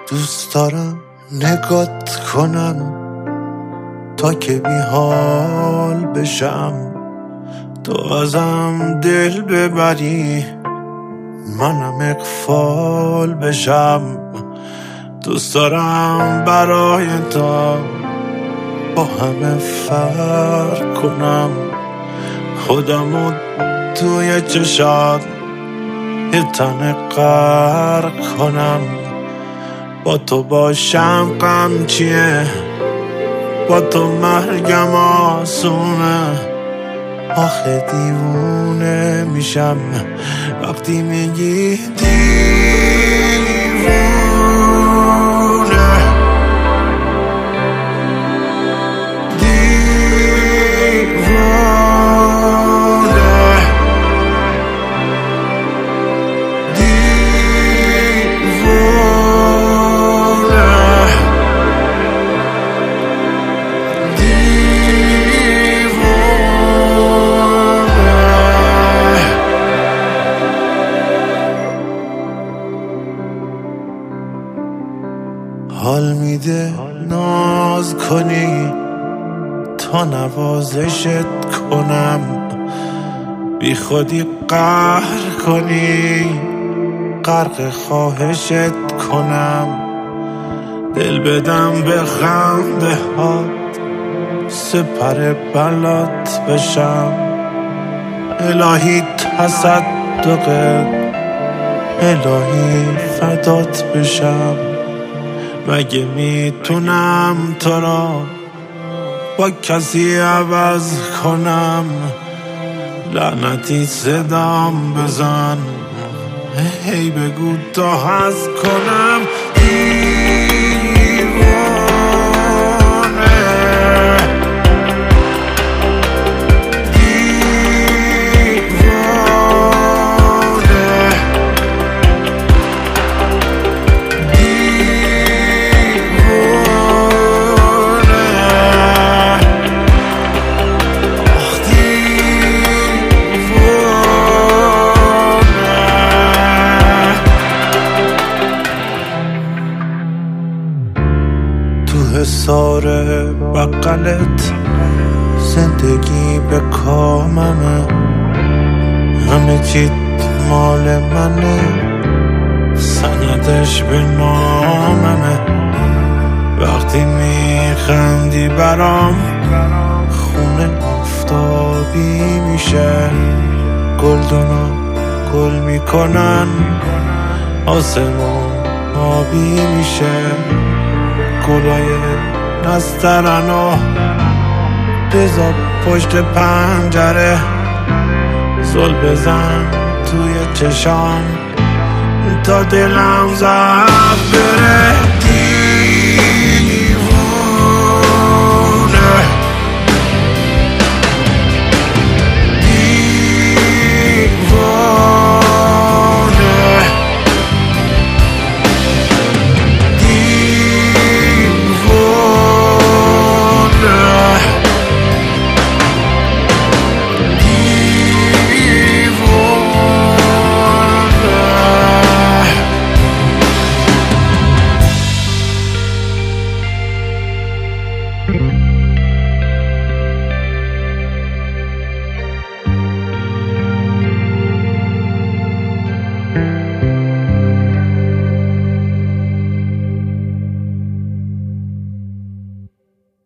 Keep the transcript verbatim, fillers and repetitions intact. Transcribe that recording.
دوست دارم نگات کنم تا که بی حال بشم، تو ازم دل ببری منم اغفال بشم. دوست دارم برای تو با همه فرق کنم، خودمو توی چشات یه تن غرق کنم. با تو باشم غم چیه، با تو مرگم آسونه. آخه دیوونه میشم وقتی میگی دیوونه. حال میده ناز کنی تا نوازشت کنم، بی خودی قهر کنی غرق خواهشت کنم. دل بدم به خنده هات سپر بلات بشم، الهی تصدقت الهی فدات بشم. مگه میتونم تو را با کسی عوض کنم؟ لعنتی صدام بزن هی بگو تا هست کنم حصار بقلت زندگی به کاممه، همه چیت مال منه سندش به ناممه. وقتی میخندی برام خونه آفتابی میشه، گلدونا گل میکنن آسمون آبی میشه. گلای نسترنو بذار پشت پنجره، زل بزن توی چشام تا دلم زد